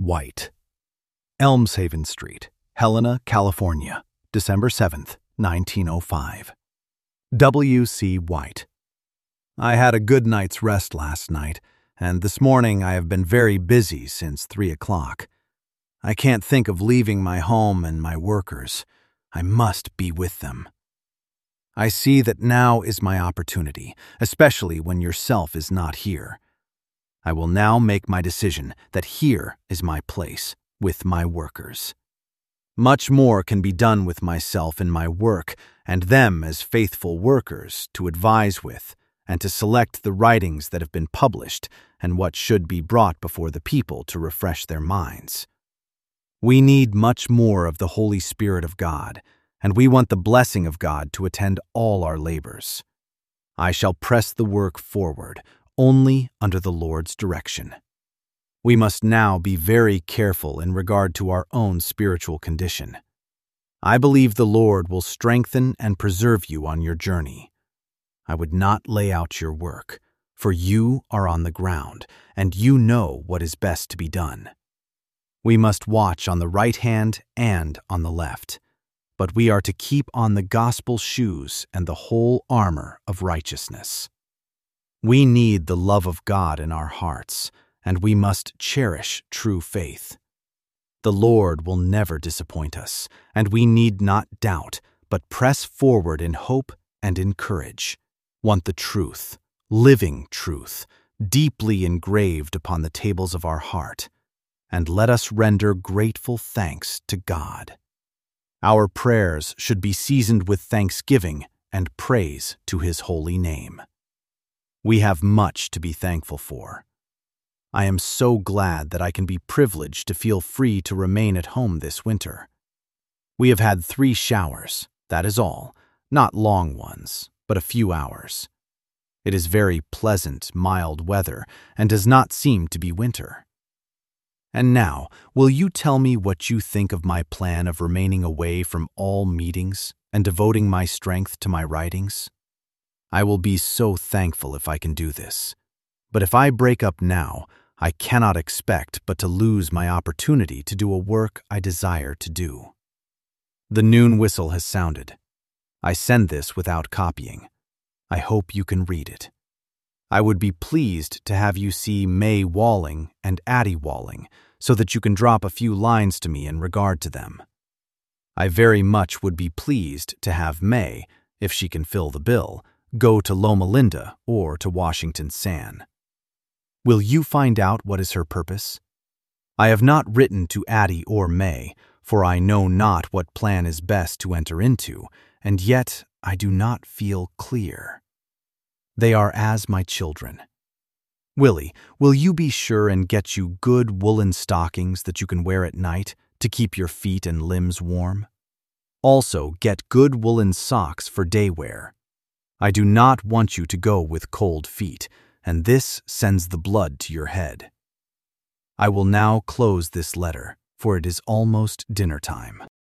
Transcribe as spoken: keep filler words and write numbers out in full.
White. Elmshaven Street, Helena, California, December seventh, nineteen oh five. W C. White. I had a good night's rest last night, and this morning I have been very busy since three o'clock. I can't think of leaving my home and my workers. I must be with them. I see that now is my opportunity, especially when yourself is not here. I will now make my decision that here is my place, with my workers. Much more can be done with myself in my work, and them as faithful workers to advise with, and to select the writings that have been published and what should be brought before the people to refresh their minds. We need much more of the Holy Spirit of God, and we want the blessing of God to attend all our labors. I shall press the work forward, only under the Lord's direction. We must now be very careful in regard to our own spiritual condition. I believe the Lord will strengthen and preserve you on your journey. I would not lay out your work, for you are on the ground, and you know what is best to be done. We must watch on the right hand and on the left, but we are to keep on the gospel shoes and the whole armor of righteousness. We need the love of God in our hearts, and we must cherish true faith. The Lord will never disappoint us, and we need not doubt, but press forward in hope and in courage. Want the truth, living truth, deeply engraved upon the tables of our heart, and let us render grateful thanks to God. Our prayers should be seasoned with thanksgiving and praise to His holy name. We have much to be thankful for. I am so glad that I can be privileged to feel free to remain at home this winter. We have had three showers, that is all, not long ones, but a few hours. It is very pleasant, mild weather, and does not seem to be winter. And now, will you tell me what you think of my plan of remaining away from all meetings and devoting my strength to my writings? I will be so thankful if I can do this. But if I break up now, I cannot expect but to lose my opportunity to do a work I desire to do. The noon whistle has sounded. I send this without copying. I hope you can read it. I would be pleased to have you see May Walling and Addie Walling, so that you can drop a few lines to me in regard to them. I very much would be pleased to have May, if she can fill the bill, go to Loma Linda or to Washington San. Will you find out what is her purpose? I have not written to Addie or May, for I know not what plan is best to enter into, and yet I do not feel clear. They are as my children. Willie, will you be sure and get you good woolen stockings that you can wear at night to keep your feet and limbs warm? Also, get good woolen socks for day wear. I do not want you to go with cold feet, and this sends the blood to your head. I will now close this letter, for it is almost dinner time.